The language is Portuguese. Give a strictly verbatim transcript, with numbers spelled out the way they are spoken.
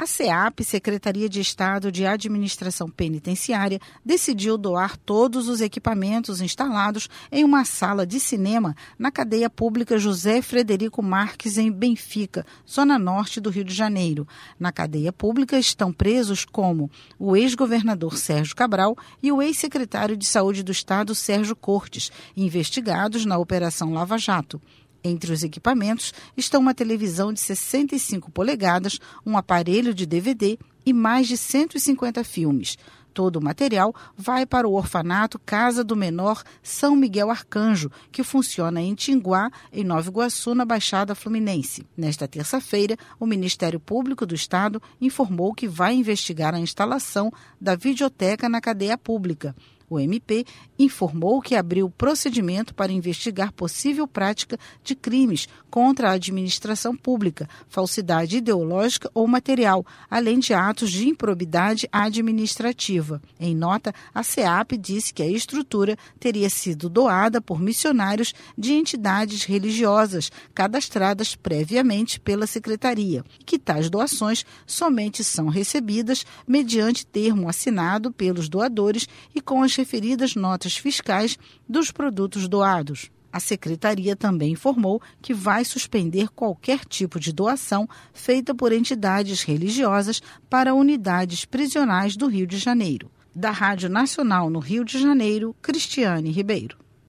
SEAP, Secretaria de Estado de Administração Penitenciária, decidiu doar todos os equipamentos instalados em uma sala de cinema na cadeia pública José Frederico Marques, em Benfica, zona norte do Rio de Janeiro. Na cadeia pública estão presos como o ex-governador Sérgio Cabral e o ex-secretário de Saúde do Estado, Sérgio Cortes, investigados na Operação Lava Jato. Entre os equipamentos estão uma televisão de sessenta e cinco polegadas, um aparelho de D V D e mais de cento e cinquenta filmes. Todo o material vai para o orfanato Casa do Menor São Miguel Arcanjo, que funciona em Tinguá, em Nova Iguaçu, na Baixada Fluminense. Nesta terça-feira, o Ministério Público do Estado informou que vai investigar a instalação da videoteca na cadeia pública. O M P informou que abriu procedimento para investigar possível prática de crimes contra a administração pública, falsidade ideológica ou material, além de atos de improbidade administrativa. Em nota, a SEAP disse que a estrutura teria sido doada por missionários de entidades religiosas cadastradas previamente pela Secretaria, e que tais doações somente são recebidas mediante termo assinado pelos doadores e com as referidas notas fiscais dos produtos doados. A Secretaria também informou que vai suspender qualquer tipo de doação feita por entidades religiosas para unidades prisionais do Rio de Janeiro. Da Rádio Nacional no Rio de Janeiro, Cristiane Ribeiro.